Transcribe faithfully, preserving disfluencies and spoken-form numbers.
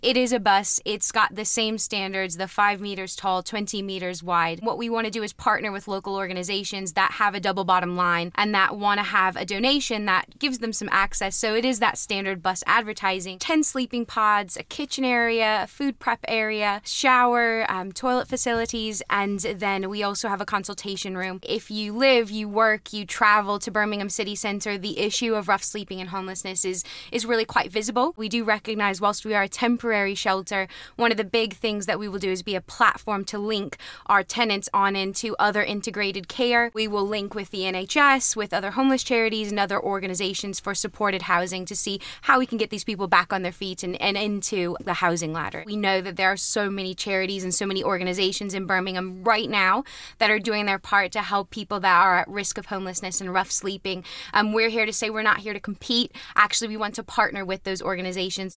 It is a bus. It's got the same standards, the five meters tall, twenty meters wide. What we want to do is partner with local organizations that have a double bottom line and that want to have a donation that gives them some access. So it is that standard bus advertising. ten sleeping pods, a kitchen area, a food prep area, shower, um, toilet facilities, and then we also have a consultation room. If you live, you work, you travel to Birmingham City Centre, the issue of rough sleeping and homelessness is, is really quite visible. We do recognise, whilst we are a temporary shelter, one of the big things that we will do is be a platform to link our tenants on into other integrated care. We will link with the N H S, with other homeless charities and other organisations for supported housing to see how we can get these people back on their feet and, and into the housing ladder. We know that there are so many charities and so many organisations in Birmingham right now that are doing their part to help people that are at risk of homelessness and rough sleeping. Um, we're here to say we're not here to compete. Actually, we want to partner with those organisations.